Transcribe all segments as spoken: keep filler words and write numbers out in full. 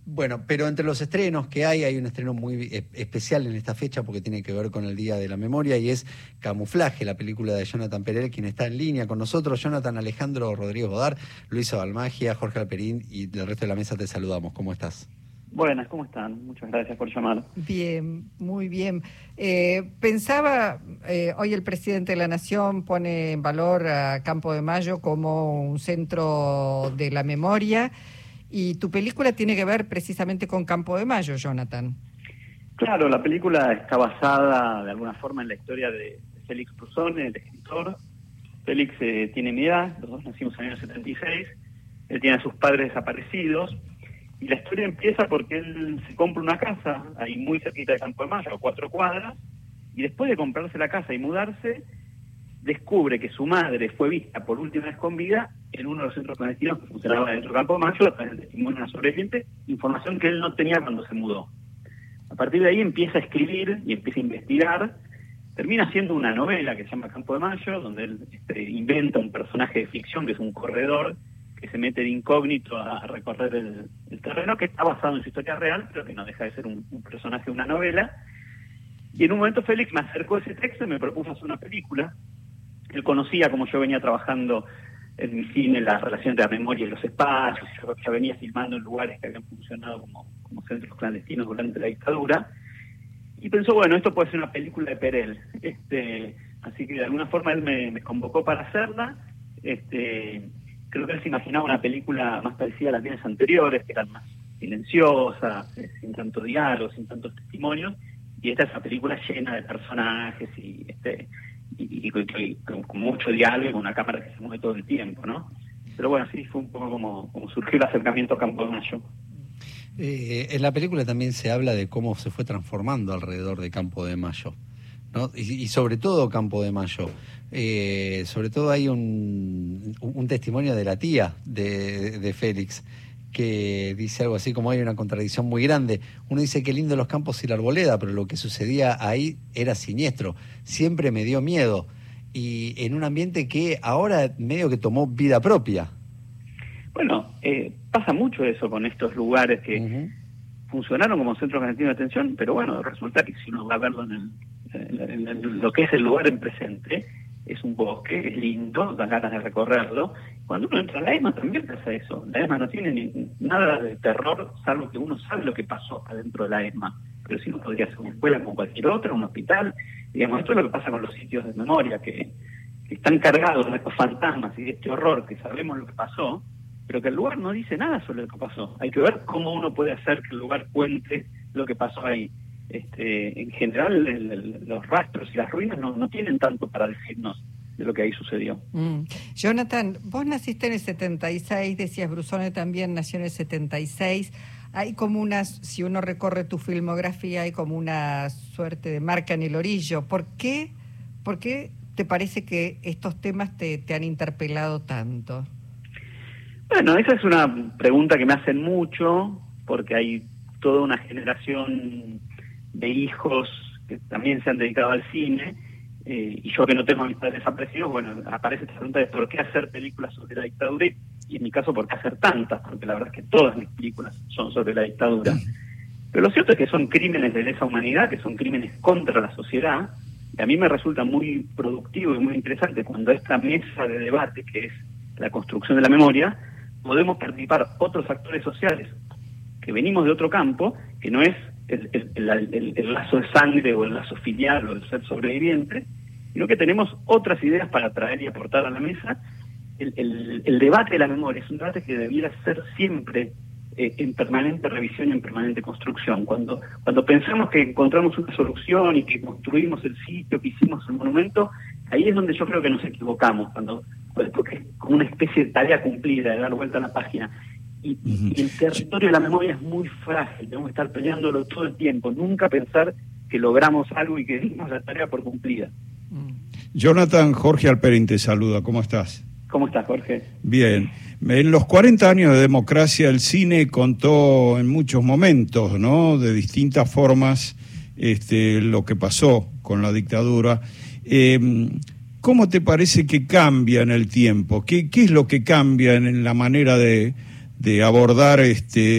Bueno, pero entre los estrenos que hay, hay un estreno muy especial en esta fecha porque tiene que ver con el Día de la Memoria y es Camuflaje, la película de Jonathan Perel, quien está en línea con nosotros. Jonathan, Alejandro Rodríguez Godard, Luisa Balmagia, Jorge Alperín y del resto de la mesa te saludamos. ¿Cómo estás? Buenas, ¿cómo están? Muchas gracias por llamar. Bien, muy bien. Eh, pensaba, eh, hoy el presidente de la Nación pone en valor a Campo de Mayo como un centro de la memoria y tu película tiene que ver precisamente con Campo de Mayo, Jonathan. Claro, la película está basada de alguna forma en la historia de Félix Brusone, el escritor. Félix eh, tiene mi edad, los dos nacimos en el año setenta y seis, él tiene a sus padres desaparecidos. Y la historia empieza porque él se compra una casa ahí muy cerquita de Campo de Mayo, a cuatro cuadras, y después de comprarse la casa y mudarse, descubre que su madre fue vista por última vez con vida en uno de los centros clandestinos que funcionaba dentro de Campo de Mayo, a través del testimonio de una sobreviviente, información que él no tenía cuando se mudó. A partir de ahí empieza a escribir y empieza a investigar, termina haciendo una novela que se llama Campo de Mayo, donde él este, inventa un personaje de ficción que es un corredor, que se mete de incógnito a recorrer el, el terreno, que está basado en su historia real, pero que no deja de ser un, un personaje de una novela. Y en un momento Félix me acercó ese texto y me propuso hacer una película. Él conocía, como yo venía trabajando en mi cine, la relación de la memoria y los espacios, yo ya venía filmando en lugares que habían funcionado como, como centros clandestinos durante la dictadura, y pensó, bueno, esto puede ser una película de Perel. Este, así que de alguna forma él me, me convocó para hacerla. Este... Creo que él se imaginaba una película más parecida a las bienes anteriores, que eran más silenciosas, eh, sin tanto diálogo, sin tantos testimonios, y esta es una película llena de personajes y este y, y, y, y con, con mucho diálogo y con una cámara que se mueve todo el tiempo, ¿no? Pero bueno, sí, fue un poco como, como surgió el acercamiento a Campo de Mayo. Eh, en la película también se habla de cómo se fue transformando alrededor de Campo de Mayo, ¿no? Y, y sobre todo Campo de Mayo. Eh, sobre todo hay un, un testimonio de la tía de, de Félix que dice algo así como hay una contradicción muy grande. Uno dice que lindo los campos y la arboleda, pero lo que sucedía ahí era siniestro. Siempre me dio miedo y en un ambiente que ahora medio que tomó vida propia. Bueno, eh, pasa mucho eso con estos lugares que uh-huh. funcionaron como centros clandestinos de atención, pero bueno, resulta que si uno va a verlo en, el, en, el, en lo que es el lugar en presente, es un bosque, es lindo, dan ganas de recorrerlo. Cuando uno entra a la ESMA también pasa eso. La ESMA no tiene ni, nada de terror, salvo que uno sabe lo que pasó adentro de la ESMA. Pero si no podría ser una escuela como cualquier otra, un hospital. Digamos, esto es lo que pasa con los sitios de memoria, que, que están cargados de estos fantasmas y de este horror, que sabemos lo que pasó, pero que el lugar no dice nada sobre lo que pasó. Hay que ver cómo uno puede hacer que el lugar cuente lo que pasó ahí. Este, en general el, el, los rastros y las ruinas no, no tienen tanto para decirnos de lo que ahí sucedió. Mm. Jonathan, vos naciste en el setenta y seis, decías Brusone también nació en el setenta y seis. Hay como una, si uno recorre tu filmografía, hay como una suerte de marca en el orillo. ¿Por qué, por qué te parece que estos temas te, te han interpelado tanto? Bueno, esa es una pregunta que me hacen mucho, porque hay toda una generación de hijos que también se han dedicado al cine, eh, y yo que no tengo a mis padres desaparecidos, bueno, aparece esta pregunta de por qué hacer películas sobre la dictadura, y, y en mi caso, por qué hacer tantas, porque la verdad es que todas mis películas son sobre la dictadura. Pero lo cierto es que son crímenes de lesa humanidad, que son crímenes contra la sociedad, y a mí me resulta muy productivo y muy interesante cuando esta mesa de debate, que es la construcción de la memoria, podemos participar otros actores sociales que venimos de otro campo, que no es El, el, el, el lazo de sangre o el lazo filial o el ser sobreviviente, sino que tenemos otras ideas para traer y aportar a la mesa. El, el, el debate de la memoria es un debate que debiera ser siempre eh, en permanente revisión y en permanente construcción. Cuando, cuando pensamos que encontramos una solución y que construimos el sitio, que hicimos el monumento, ahí es donde yo creo que nos equivocamos, cuando porque es como una especie de tarea cumplida, de dar vuelta a la página. Y, y, y el territorio de la memoria es muy frágil, tenemos que estar peleándolo todo el tiempo, nunca pensar que logramos algo y que dimos la tarea por cumplida. Jonathan, Jorge Alperín te saluda, ¿cómo estás? ¿Cómo estás, Jorge? Bien. En los cuarenta años de democracia el cine contó en muchos momentos, ¿no?, de distintas formas este, lo que pasó con la dictadura. Eh, ¿Cómo te parece que cambia en el tiempo? ¿Qué, qué es lo que cambia en la manera de... de abordar este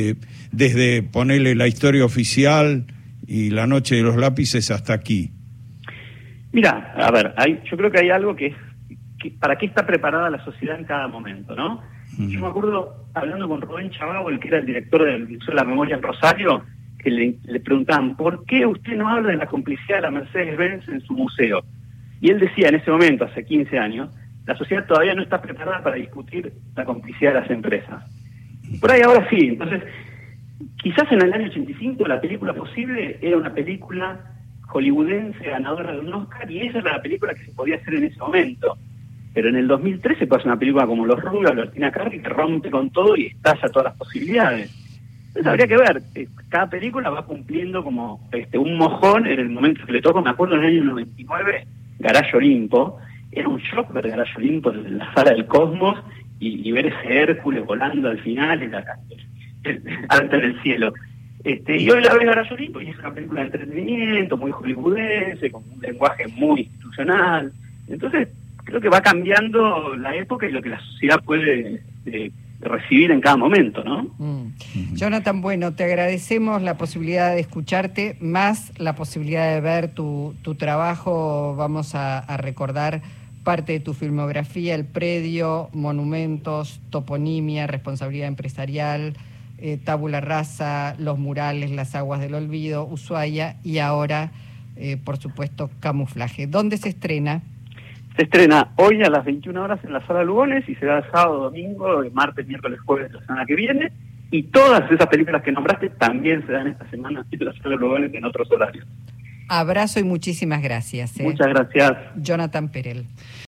desde ponerle La Historia Oficial y La Noche de los Lápices hasta aquí? Mira, a ver, hay, yo creo que hay algo que es, que, ¿para qué está preparada la sociedad en cada momento, no? Uh-huh. Yo me acuerdo, hablando con Rubén Chabau, el que era el director del Museo de la Memoria en Rosario, que le, le preguntaban, ¿por qué usted no habla de la complicidad de la Mercedes-Benz en su museo? Y él decía en ese momento, hace quince años, la sociedad todavía no está preparada para discutir la complicidad de las empresas. Por ahí ahora sí. Entonces, quizás en el año ochenta y cinco la película Posible era una película hollywoodense ganadora de un Oscar, y esa era la película que se podía hacer en ese momento. Pero en el dos mil trece pasa una película como Los Rubios, Bertina Carri, que rompe con todo y estalla todas las posibilidades. Entonces habría que ver, eh, cada película va cumpliendo como este un mojón en el momento que le tocó. Me acuerdo en el año noventa y nueve, Garage Olimpo, era un shock ver Garage Olimpo en la sala del Cosmos y, y ver ese Hércules volando al final en la, alta en el cielo. Este, y hoy la ves Garage Olimpo y es una película de entretenimiento, muy hollywoodense, con un lenguaje muy institucional. Entonces creo que va cambiando la época y lo que la sociedad puede eh, recibir en cada momento, ¿no? Mm. Jonathan, bueno, te agradecemos la posibilidad de escucharte, más la posibilidad de ver tu, tu trabajo. Vamos a, a recordar parte de tu filmografía: El Predio, Monumentos, Toponimia, Responsabilidad Empresarial, eh, Tabula Rasa, Los Murales, Las Aguas del Olvido, Ushuaia y ahora, eh, por supuesto, Camuflaje. ¿Dónde se estrena? Se estrena hoy a las veintiuna horas en la Sala Lugones y será sábado, domingo, martes, miércoles, jueves de la semana que viene. Y todas esas películas que nombraste también se dan esta semana en la Sala Lugones en otros horarios. Abrazo y muchísimas gracias. ¿eh? Muchas gracias. Jonathan Perel.